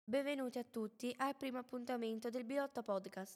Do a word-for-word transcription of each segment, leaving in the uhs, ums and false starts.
Benvenuti a tutti al primo appuntamento del Bilotta Podcast.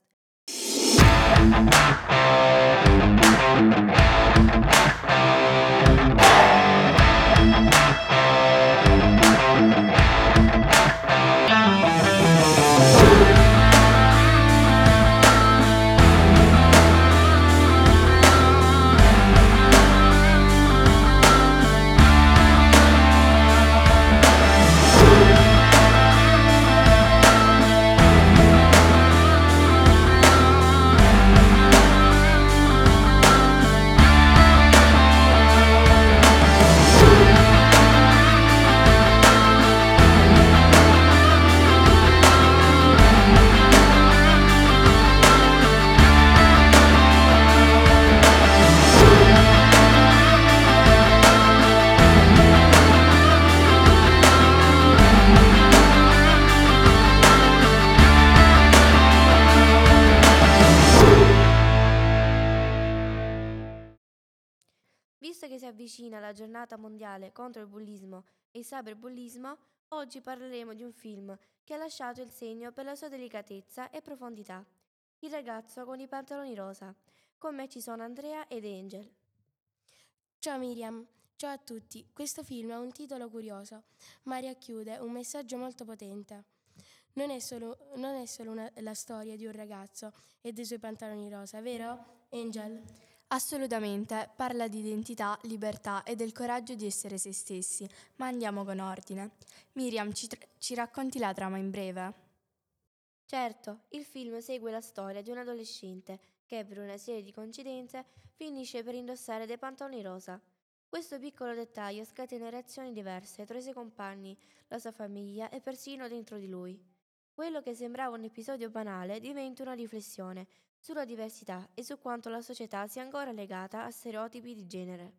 Visto che si avvicina la giornata mondiale contro il bullismo e il cyberbullismo, oggi parleremo di un film che ha lasciato il segno per la sua delicatezza e profondità. Il ragazzo con i pantaloni rosa. Con me ci sono Andrea ed Angel. Ciao Miriam, ciao a tutti. Questo film ha un titolo curioso, ma racchiude un messaggio molto potente. Non è solo, non è solo una, la storia di un ragazzo e dei suoi pantaloni rosa, vero, Angel? Assolutamente, parla di identità, libertà e del coraggio di essere se stessi, ma andiamo con ordine. Miriam, ci, tra- ci racconti la trama in breve? Certo, il film segue la storia di un adolescente che per una serie di coincidenze finisce per indossare dei pantaloni rosa. Questo piccolo dettaglio scatena reazioni diverse tra i suoi compagni, la sua famiglia e persino dentro di lui. Quello che sembrava un episodio banale diventa una riflessione sulla diversità e su quanto la società sia ancora legata a stereotipi di genere.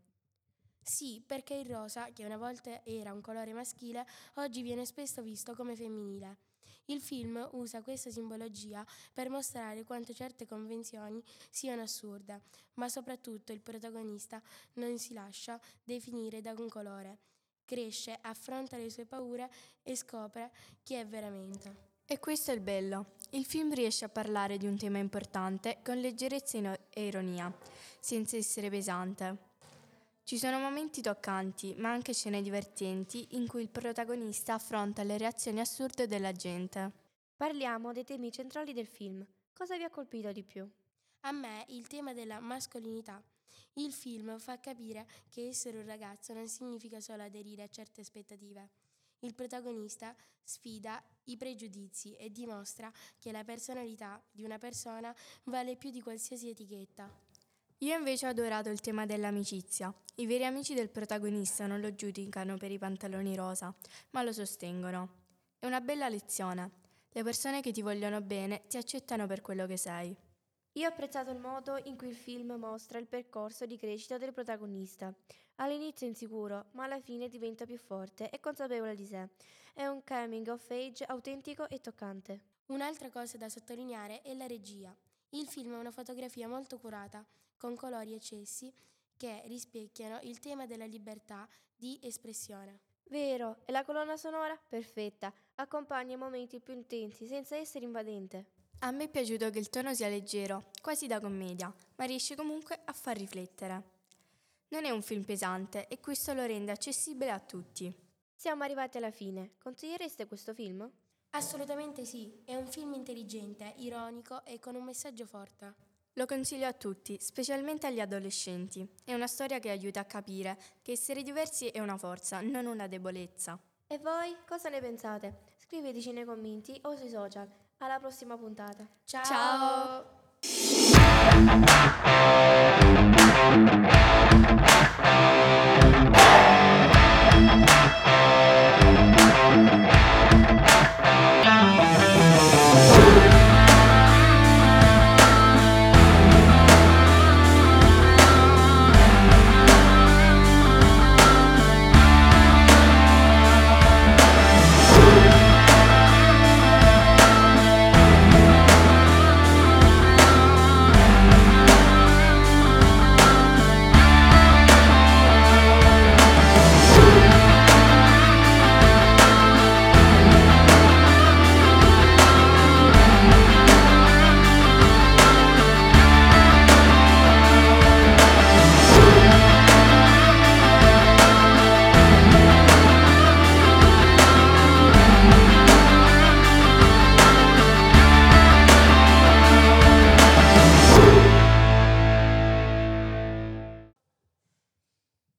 Sì, perché il rosa, che una volta era un colore maschile, oggi viene spesso visto come femminile. Il film usa questa simbologia per mostrare quanto certe convenzioni siano assurde, ma soprattutto il protagonista non si lascia definire da un colore. Cresce, affronta le sue paure e scopre chi è veramente. E questo è il bello. Il film riesce a parlare di un tema importante con leggerezza ino- e ironia, senza essere pesante. Ci sono momenti toccanti, ma anche scene divertenti in cui il protagonista affronta le reazioni assurde della gente. Parliamo dei temi centrali del film. Cosa vi ha colpito di più? A me il tema della mascolinità. Il film fa capire che essere un ragazzo non significa solo aderire a certe aspettative. Il protagonista sfida i pregiudizi e dimostra che la personalità di una persona vale più di qualsiasi etichetta. Io invece ho adorato il tema dell'amicizia. I veri amici del protagonista non lo giudicano per i pantaloni rosa, ma lo sostengono. È una bella lezione. Le persone che ti vogliono bene ti accettano per quello che sei. Io ho apprezzato il modo in cui il film mostra il percorso di crescita del protagonista. All'inizio è insicuro, ma alla fine diventa più forte e consapevole di sé. È un coming of age autentico e toccante. Un'altra cosa da sottolineare è la regia. Il film ha una fotografia molto curata, con colori accesi che rispecchiano il tema della libertà di espressione. Vero, e la colonna sonora? Perfetta, accompagna i momenti più intensi senza essere invadente. A me è piaciuto che il tono sia leggero, quasi da commedia, ma riesce comunque a far riflettere. Non è un film pesante e questo lo rende accessibile a tutti. Siamo arrivati alla fine. Consigliereste questo film? Assolutamente sì, è un film intelligente, ironico e con un messaggio forte. Lo consiglio a tutti, specialmente agli adolescenti. È una storia che aiuta a capire che essere diversi è una forza, non una debolezza. E voi cosa ne pensate? Scriveteci nei commenti o sui social. Alla prossima puntata. Ciao! Ciao!